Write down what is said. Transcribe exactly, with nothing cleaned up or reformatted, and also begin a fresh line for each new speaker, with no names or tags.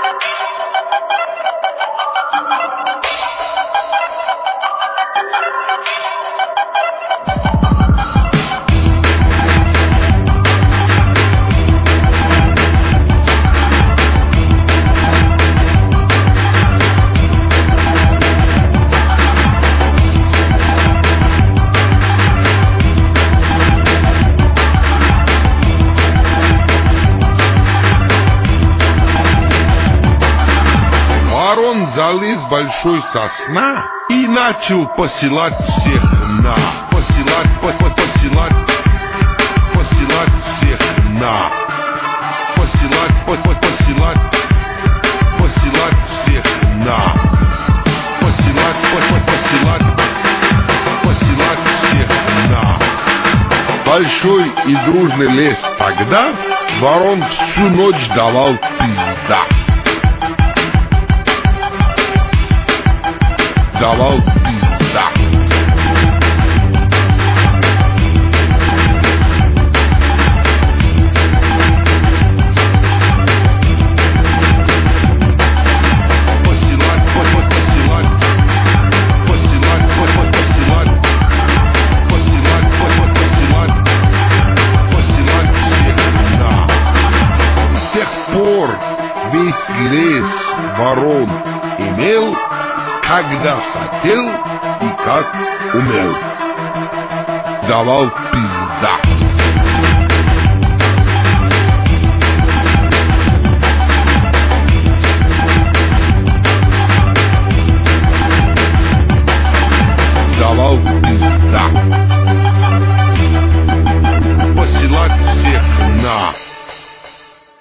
Ворон залез в большой сосна и начал посылать всех на. Посылать, по -по посылать, посылать всех на. Посылать, по -по посылать, посылать всех на. Посылать, по -по посылать, посылать всех на. Большой и дружный лес тогда ворон всю ночь давал пизда. Давал пизда. Посылать, посылать, посылать, посылать, посылать, посылать, посылать, посылать всех на. С тех пор весь лес ворон имел, когда хотел и как умел. Давал пизда.